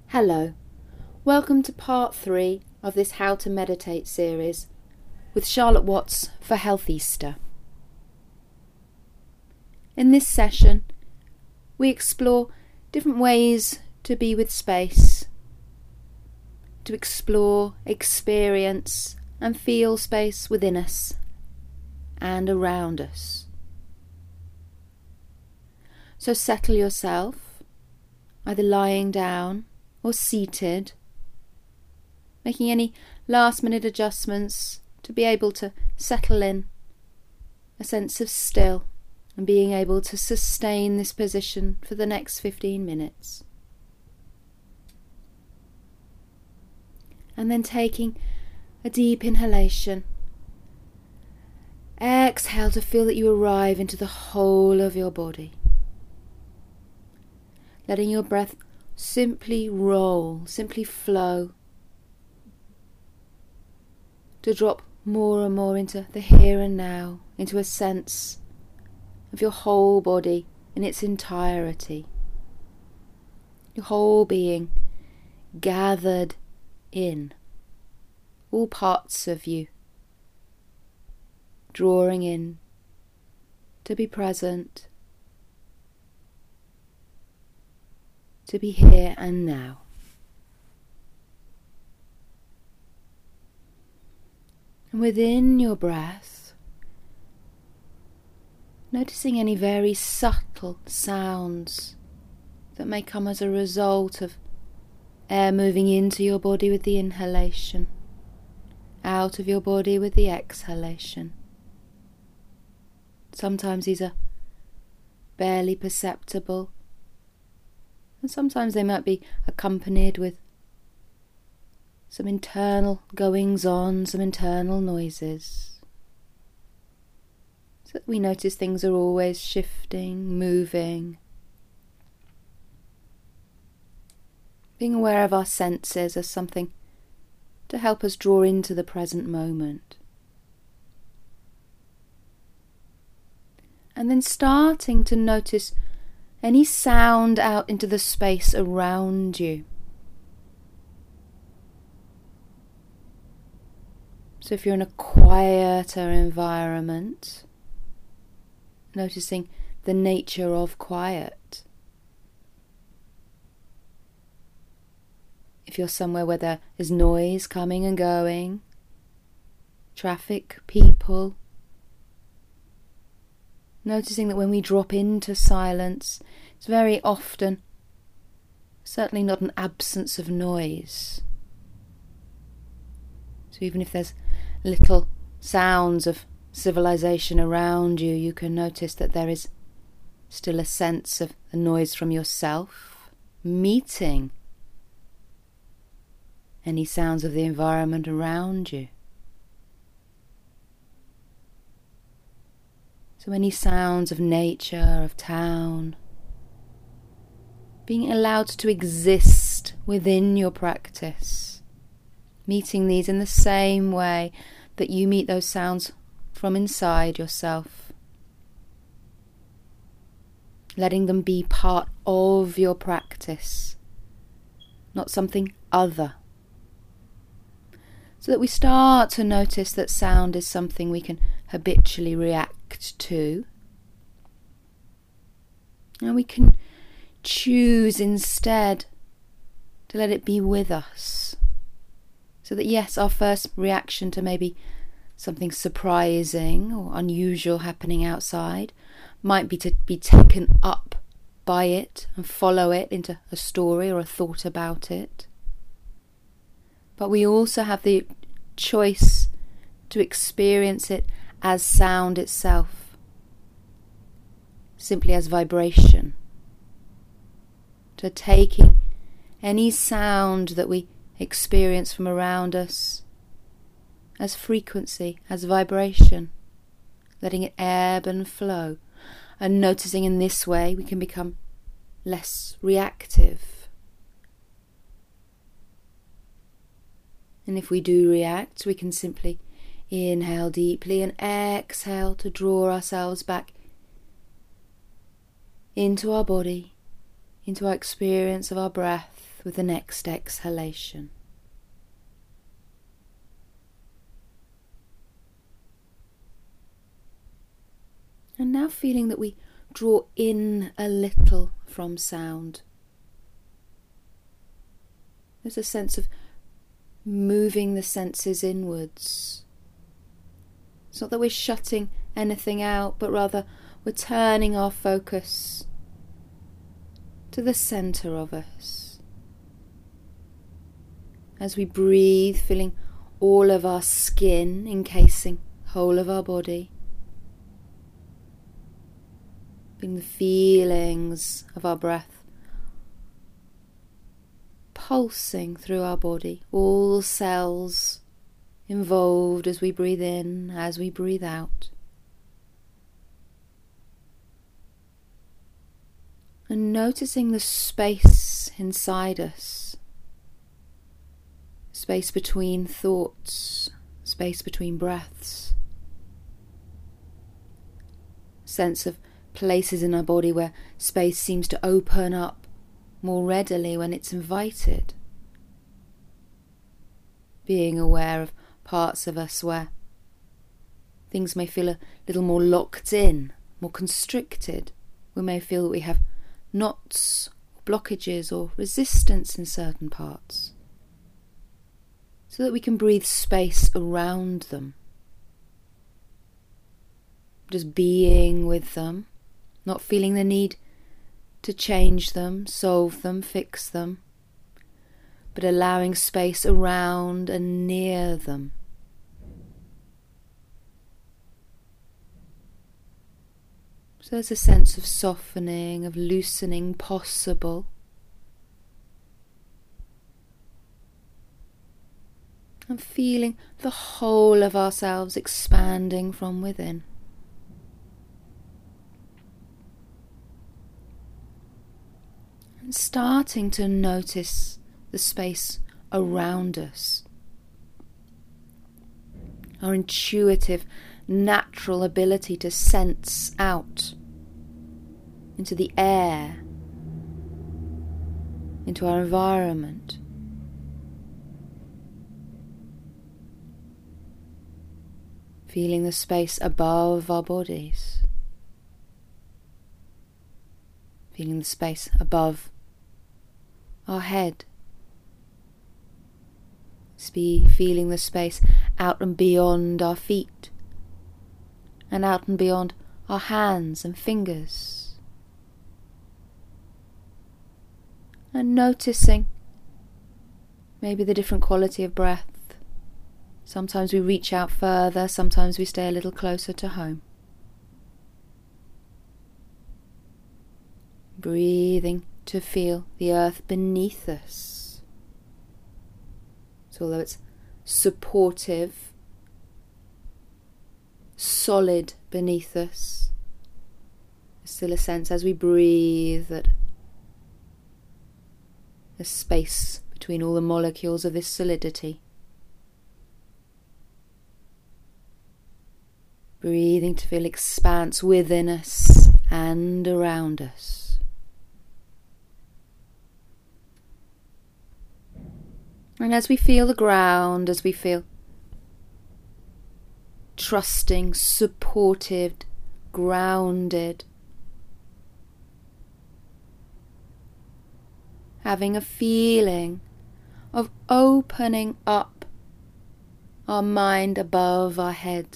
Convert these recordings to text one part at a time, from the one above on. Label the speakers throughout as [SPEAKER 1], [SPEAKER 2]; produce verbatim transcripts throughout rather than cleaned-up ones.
[SPEAKER 1] Hello, welcome to part three of this How to Meditate series with Charlotte Watts for Health Easter. In this session, we explore different ways to be with space, to explore, experience and feel space within us and around us. So settle yourself, either lying down or seated, making any last minute adjustments to be able to settle in a sense of still and being able to sustain this position for the next fifteen minutes. And then taking a deep inhalation, exhale to feel that you arrive into the whole of your body, letting your breath simply roll, simply flow, to drop more and more into the here and now, into a sense of your whole body in its entirety, your whole being gathered in, all parts of you drawing in to be present, to be here and now. And within your breath, noticing any very subtle sounds that may come as a result of air moving into your body with the inhalation, out of your body with the exhalation. Sometimes these are barely perceptible, and sometimes they might be accompanied with some internal goings-on, some internal noises. So that we notice things are always shifting, moving. Being aware of our senses as something to help us draw into the present moment. And then starting to notice any sound out into the space around you. So if you're in a quieter environment, noticing the nature of quiet. If you're somewhere where there is noise coming and going, traffic, people, noticing that when we drop into silence, it's very often certainly not an absence of noise. So even if there's little sounds of civilization around you, you can notice that there is still a sense of a noise from yourself meeting any sounds of the environment around you. So any sounds of nature, of town, being allowed to exist within your practice, meeting these in the same way that you meet those sounds from inside yourself, letting them be part of your practice, not something other. So that we start to notice that sound is something we can habitually react to, and we can choose instead to let it be with us, so that yes, our first reaction to maybe something surprising or unusual happening outside might be to be taken up by it and follow it into a story or a thought about it, but we also have the choice to experience it as sound itself, simply as vibration, to taking any sound that we experience from around us as frequency, as vibration, letting it ebb and flow, and noticing in this way we can become less reactive. And if we do react, we can simply inhale deeply and exhale to draw ourselves back into our body, into our experience of our breath, with the next exhalation. And now feeling that we draw in a little from sound. There's a sense of moving the senses inwards. It's not that we're shutting anything out, but rather we're turning our focus to the centre of us. As we breathe, feeling all of our skin encasing the whole of our body. Feeling the feelings of our breath pulsing through our body, all cells involved as we breathe in, as we breathe out. And noticing the space inside us, space between thoughts, space between breaths, sense of places in our body where space seems to open up more readily when it's invited. Being aware of parts of us where things may feel a little more locked in, more constricted. We may feel that we have knots, blockages or resistance in certain parts, so that we can breathe space around them. Just being with them, not feeling the need to change them, solve them, fix them, but allowing space around and near them. So there's a sense of softening, of loosening possible. And feeling the whole of ourselves expanding from within. And starting to notice the space around us. Our intuitive, natural ability to sense out into the air, into our environment. Feeling the space above our bodies. Feeling the space above our head. Spe- feeling the space out and beyond our feet. And out and beyond our hands and fingers. And noticing maybe the different quality of breath. Sometimes we reach out further, sometimes we stay a little closer to home. Breathing to feel the earth beneath us. So although it's supportive, solid beneath us, there's still a sense as we breathe that there's space between all the molecules of this solidity. Breathing to feel expanse within us and around us. And as we feel the ground, as we feel trusting, supported, grounded, having a feeling of opening up our mind above our head.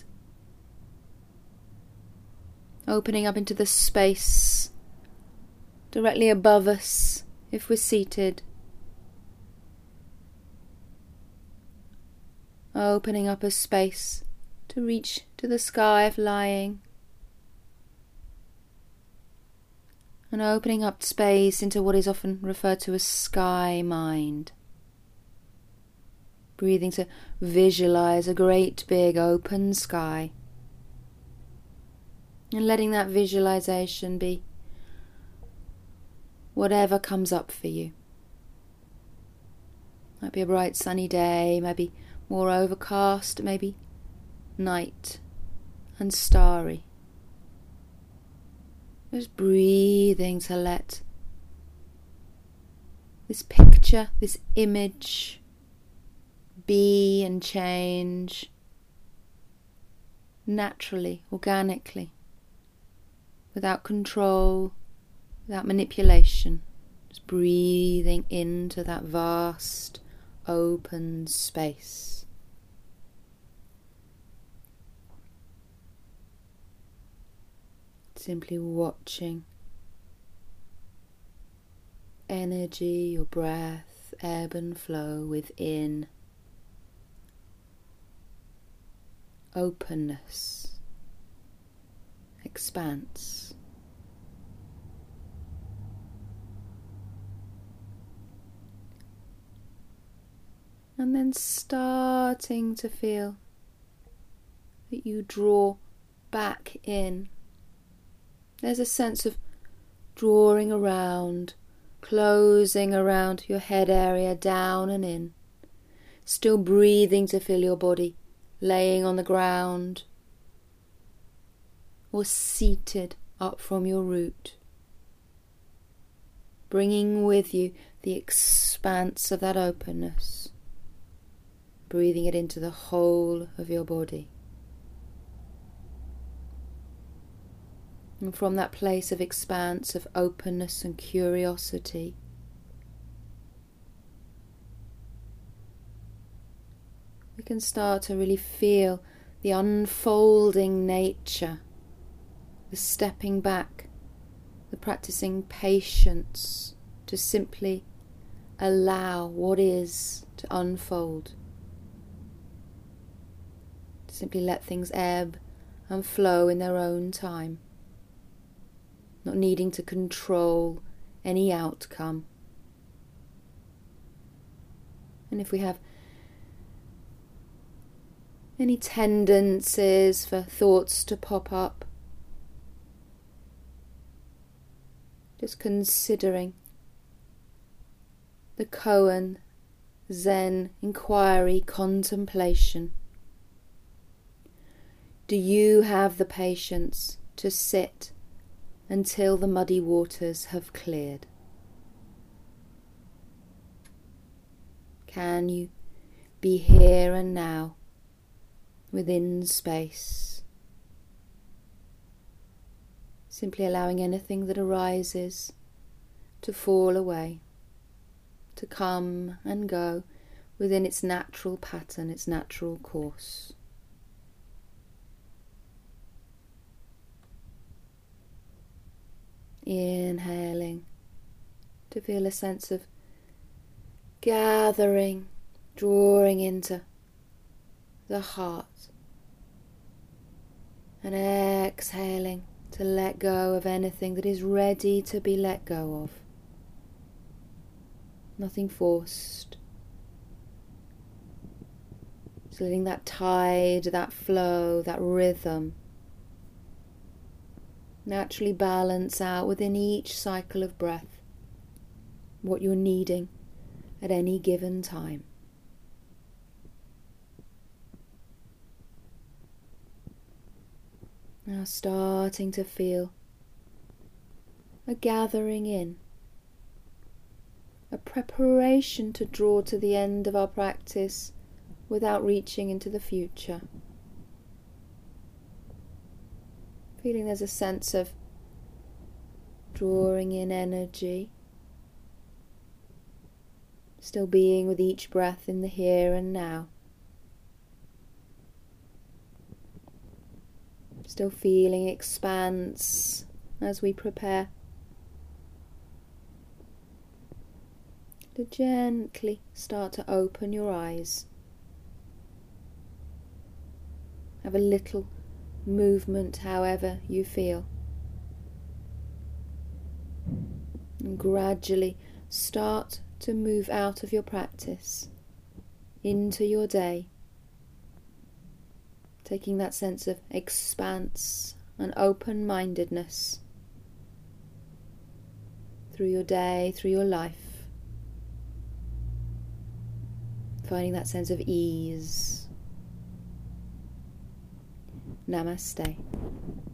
[SPEAKER 1] Opening up into the space directly above us if we're seated. Opening up a space to reach to the sky if lying. And opening up space into what is often referred to as sky mind. Breathing to visualize a great big open sky. And letting that visualization be whatever comes up for you. Might be a bright sunny day, maybe more overcast, maybe night and starry. Just breathing to let this picture, this image, be and change naturally, organically, without control, without manipulation, just breathing into that vast, open space. Simply watching energy, your breath, ebb and flow within. Openness, expanse. And then starting to feel that you draw back in. There's a sense of drawing around, closing around your head area, down and in. Still breathing to feel your body laying on the ground or seated up from your root. Bringing with you the expanse of that openness. Breathing it into the whole of your body. And from that place of expanse, of openness and curiosity, we can start to really feel the unfolding nature, the stepping back, the practicing patience to simply allow what is to unfold. To simply let things ebb and flow in their own time. Not needing to control any outcome. And if we have any tendencies for thoughts to pop up, just considering the koan, Zen, inquiry, contemplation. Do you have the patience to sit until the muddy waters have cleared? Can you be here and now, within space, simply allowing anything that arises to fall away, to come and go within its natural pattern, its natural course? Inhaling to feel a sense of gathering, drawing into the heart, and exhaling to let go of anything that is ready to be let go of. Nothing forced. Just letting that tide, that flow, that rhythm naturally balance out within each cycle of breath what you're needing at any given time. Now starting to feel a gathering in, a preparation to draw to the end of our practice without reaching into the future. Feeling there's a sense of drawing in energy, still being with each breath in the here and now. Still feeling expanse as we prepare to gently start to open your eyes. Have a little movement however you feel. And gradually start to move out of your practice into your day, taking that sense of expanse and open-mindedness through your day, through your life, finding that sense of ease. Namaste.